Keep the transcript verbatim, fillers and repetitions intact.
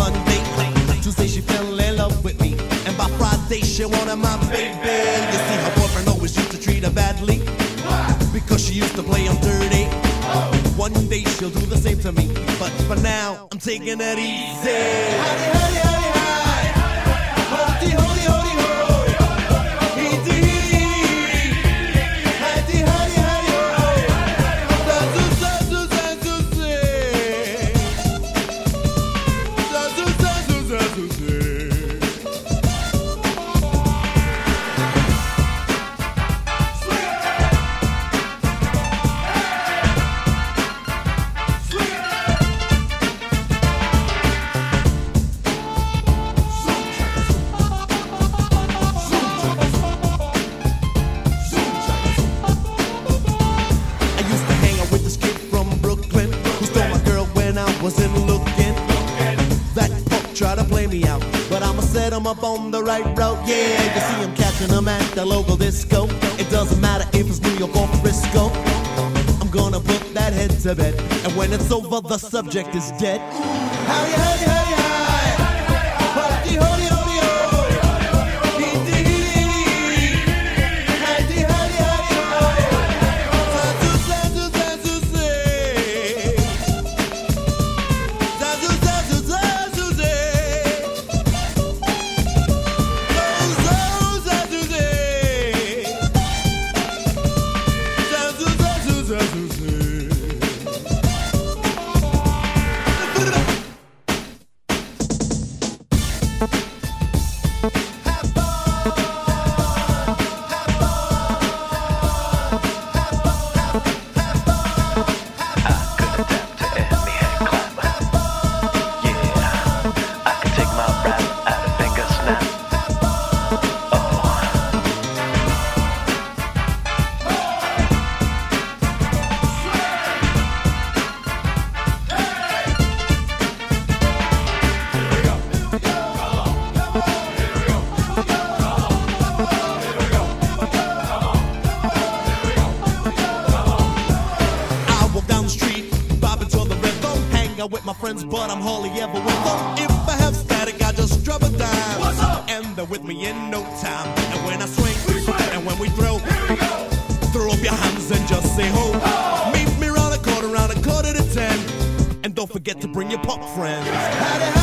Monday. Tuesday she fell in love with me, and by Friday she wanted my baby. You see, her boyfriend always used to treat her badly because she used to play him dirty. One day she'll do the same to me, but for now I'm taking it easy. Howdy, howdy, howdy, hi. Howdy, howdy, howdy, ho. Easy. Howdy, howdy, howdy, ho. Zazu, zazu, zazu, zay. Zazu, zazu, zazu, zay. Wasn't looking. That punk tried to play me out, but I'ma set him up on the right road. Yeah, you see him catching him at the local disco. It doesn't matter if it's New York or Frisco. I'm gonna put that head to bed, and when it's over, the subject is dead. Howdy, howdy, howdy, hi. Howdy, howdy, howdy, ho. With my friends, but I'm hardly ever with them. If I have static, I just drop a dime. What's up? And they're with me in no time. And when I swing, we swing. And when we throw, here we go. Throw up your hands and just say ho. Oh. Meet me round a quarter, round a quarter to ten. And don't forget to bring your pop friends. Howdy, howdy.